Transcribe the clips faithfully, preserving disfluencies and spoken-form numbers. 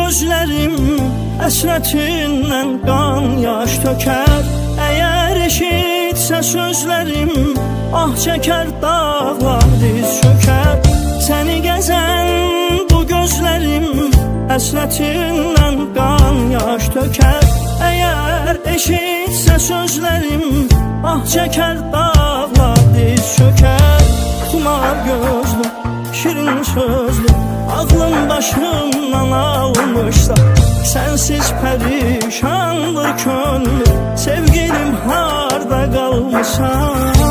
gözlərim həsrətindən qan yaş tökər. Əgər eşitsə sözlərim ah çəkər, dağlar diz çökər. Səni gəzən bu gözlərim həsrətindən qan yaş tökər. Əgər eşitsə sözlərim ah çəkər, dağlar diz çökər. Xumar gözlü, şirin sözlü, ağlım başımdan almışsa, sensiz perişandır könlüm, sevgilim harda qalmışsan.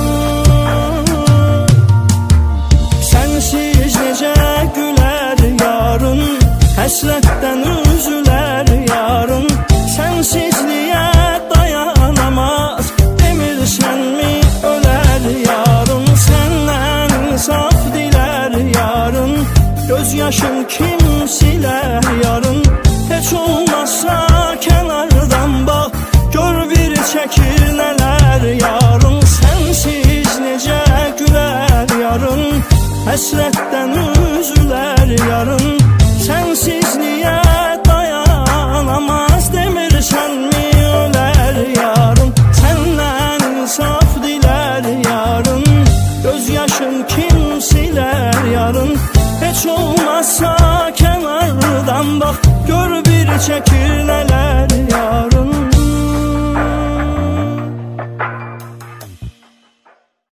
Sensiz necə gülər yarın, həsrətdən üzülər yarın. Sensizliyə dayanamaz, demirsən-mi ölər yarın. Səndən insaf dilər yarın, göz yaşın kim silər yarın. Heç olmazsa kənardan bax, gör bir çəkir nələr yarın. Sənsiz necə gülər yarın, həsrətdən üzülər yarın. Sənsizliyə dayanamaz, demirsən-mi ölər yarın. Səndən insaf dilər yarın, göz yaşın kim silər yarın. Heç olmazsa kənardan bax, gör bir çəkir nələr